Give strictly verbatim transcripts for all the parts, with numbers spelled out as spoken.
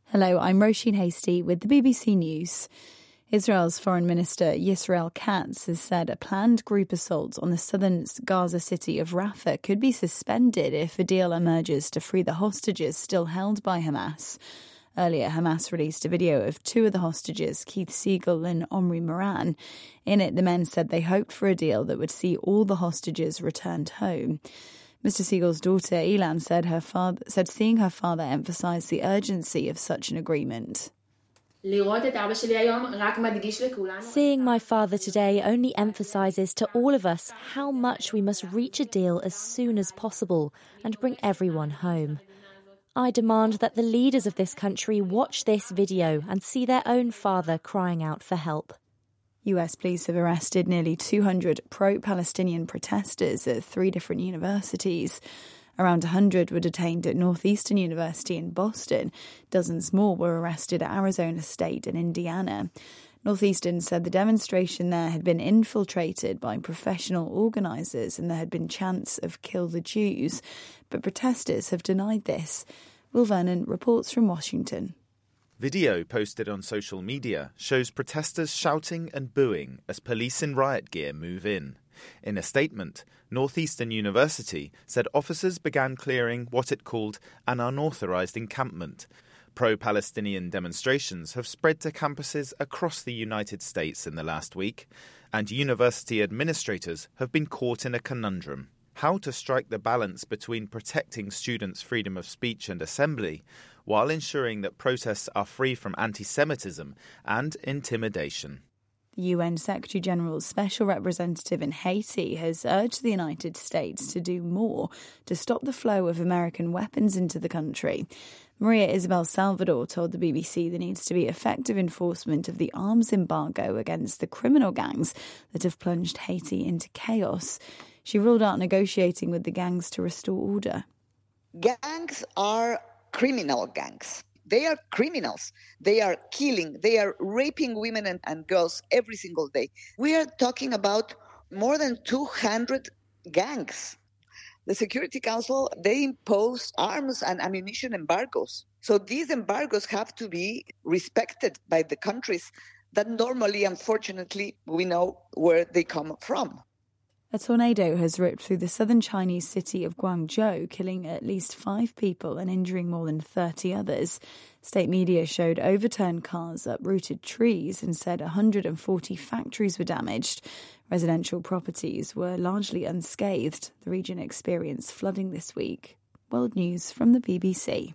Hello, I'm Roisin Hastie with the B B C News. Israel's Foreign Minister Yisrael Katz has said a planned group assault on the southern Gaza city of Rafah could be suspended if a deal emerges to free the hostages still held by Hamas. Earlier, Hamas released a video of two of the hostages, Keith Siegel and Omri Moran. In it, the men said they hoped for a deal that would see all the hostages returned home. Mister Siegel's daughter, Ilan, said her father said seeing her father emphasised the urgency of such an agreement. Seeing my father today only emphasises to all of us how much we must reach a deal as soon as possible and bring everyone home. I demand that the leaders of this country watch this video and see their own father crying out for help. U S police have arrested nearly two hundred pro-Palestinian protesters at three different universities. Around one hundred were detained at Northeastern University in Boston. Dozens more were arrested at Arizona State and Indiana. Northeastern said the demonstration there had been infiltrated by professional organisers and there had been chants of kill the Jews. But protesters have denied this. Will Vernon reports from Washington. Video posted on social media shows protesters shouting and booing as police in riot gear move in. In a statement, Northeastern University said officers began clearing what it called an unauthorised encampment. Pro-Palestinian demonstrations have spread to campuses across the United States in the last week, and university administrators have been caught in a conundrum: how to strike the balance between protecting students' freedom of speech and assembly while ensuring that protests are free from anti-Semitism and intimidation. The U N Secretary-General's special representative in Haiti has urged the United States to do more to stop the flow of American weapons into the country. Maria Isabel Salvador told the B B C there needs to be effective enforcement of the arms embargo against the criminal gangs that have plunged Haiti into chaos. She ruled out negotiating with the gangs to restore order. Gangs are criminal gangs. They are criminals. They are killing, they are raping women and, and girls every single day. We are talking about more than two hundred gangs. The Security Council, they impose arms and ammunition embargoes. So these embargoes have to be respected by the countries that normally, unfortunately, we know where they come from. A tornado has ripped through the southern Chinese city of Guangzhou, killing at least five people and injuring more than thirty others. State media showed overturned cars, uprooted trees, and said one hundred forty factories were damaged. Residential properties were largely unscathed. The region experienced flooding this week. World News from the B B C.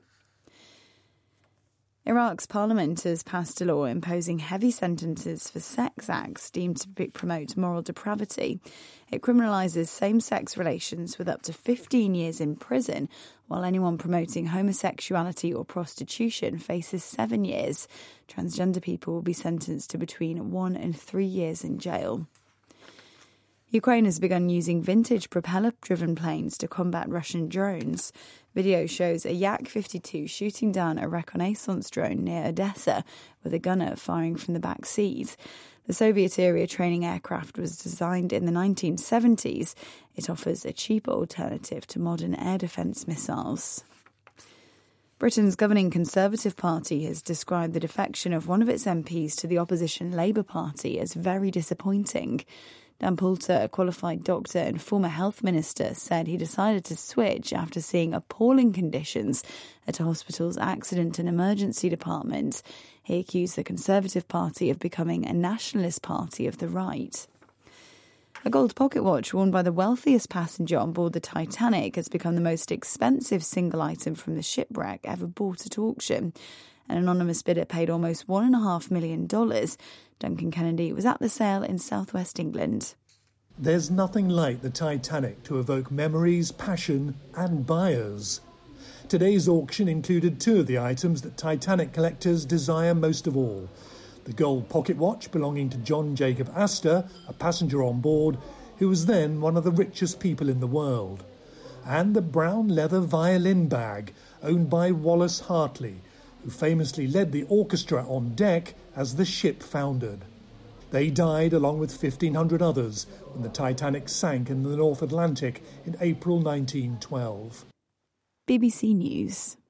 Iraq's parliament has passed a law imposing heavy sentences for sex acts deemed to promote moral depravity. It criminalises same-sex relations with up to fifteen years in prison, while anyone promoting homosexuality or prostitution faces seven years. Transgender people will be sentenced to between one and three years in jail. Ukraine has begun using vintage propeller-driven planes to combat Russian drones. Video shows a Yak fifty-two shooting down a reconnaissance drone near Odessa with a gunner firing from the back seat. The Soviet-era training aircraft was designed in the nineteen seventies. It offers a cheaper alternative to modern air defence missiles. Britain's governing Conservative Party has described the defection of one of its M Ps to the opposition Labour Party as very disappointing. Dan Poulter, a qualified doctor and former health minister, said he decided to switch after seeing appalling conditions at a hospital's accident and emergency department. He accused the Conservative Party of becoming a nationalist party of the right. A gold pocket watch worn by the wealthiest passenger on board the Titanic has become the most expensive single item from the shipwreck ever bought at auction. An anonymous bidder paid almost one and a half million dollars. Duncan Kennedy was at the sale in southwest England. There's nothing like the Titanic to evoke memories, passion and buyers. Today's auction included two of the items that Titanic collectors desire most of all. The gold pocket watch belonging to John Jacob Astor, a passenger on board, who was then one of the richest people in the world. And the brown leather violin bag, owned by Wallace Hartley, who famously led the orchestra on deck as the ship foundered. They died along with fifteen hundred others when the Titanic sank in the North Atlantic in April nineteen twelve. B B C News.